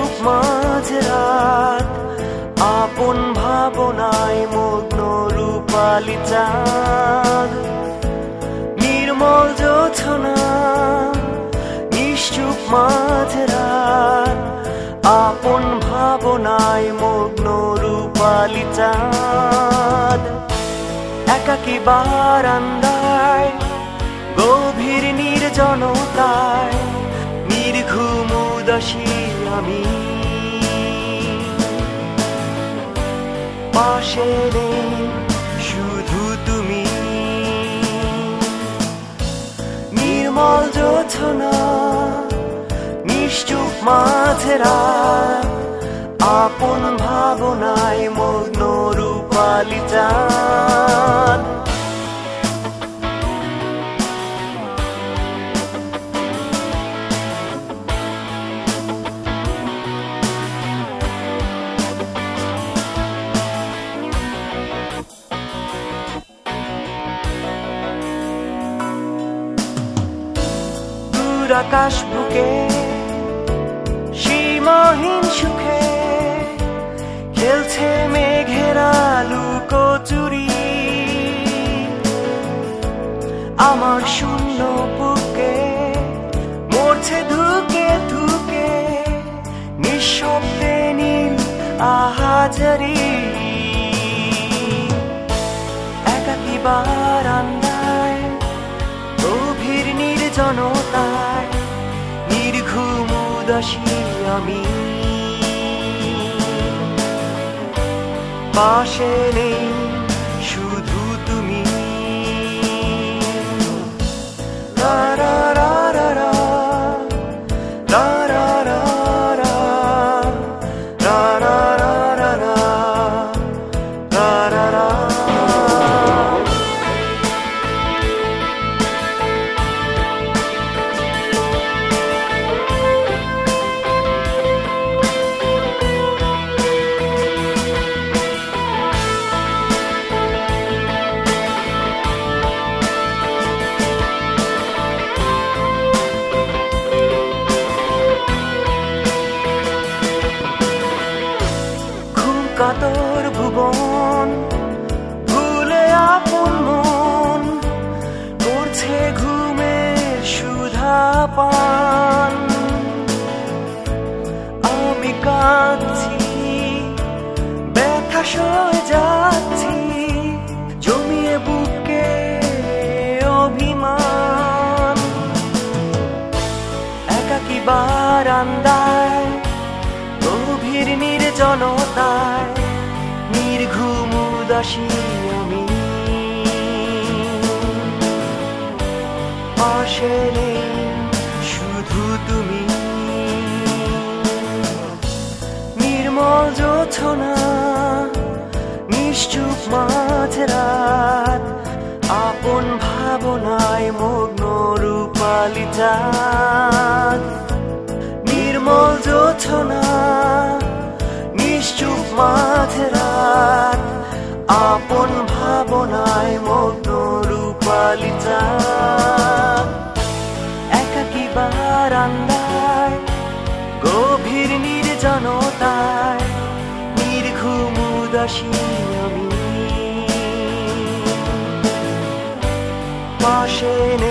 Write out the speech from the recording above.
নিশ্চুপ মাঝরাত আপন ভাবনায় মগ্ন রূপালি চাঁদ নির্মল জোছনা নিশ্চুপ মাঝরাত আপন ভাবনায় মগ্ন রূপালি চাঁদ একাকী বারান্দায় গভীর নির্জনতায় নির্ঘুম উদাসী আমি পাশে নেই শুধু তুমি নির্মল জোছনা নিশ্চুপ মাঝরাত আপন ভাবনায় মগ্ন রূপালি চাঁদ আকাশ বুকে সীমাহীন সুখে খেলছে মেঘেরা লুকোচুরি আমার শূন্য বুকে মরছে ধুকে ধুকে নিঃশব্দে নীল আহাজারি একাকী বারান্দায় গভীর নির্জনতায় নির্ঘুম উদাসী আমি পাশে নেই শুধু তুমি রা রা রা রা রা রা রা রা রা রা রা রা রা রা রা কাতর ভুবন ভুলে আপন মন করছে ঘুমের সুধা পান আমি কাঁদছি ব্যথা সয়ে যাচ্ছি জমিয়ে বুকে অভিমান একাকী বারান্দায় গভীর নির্জনতায় নির্ঘুম উদাসী আমি পাশে নেই শুধু তুমি নির্মল জোছনা নিশ্চুপ মাঝরাত আপন ভাবনায় মগ্ন রূপালি চাঁদ নির্মল জোছনা নিশ্চুপ মাঝরাত আপন ভাবনায় মগ্ন রূপালি চাঁদ একাকী বারান্দায় গভীর নির্জনতায় নির্ঘুম উদাসী আমি পাশে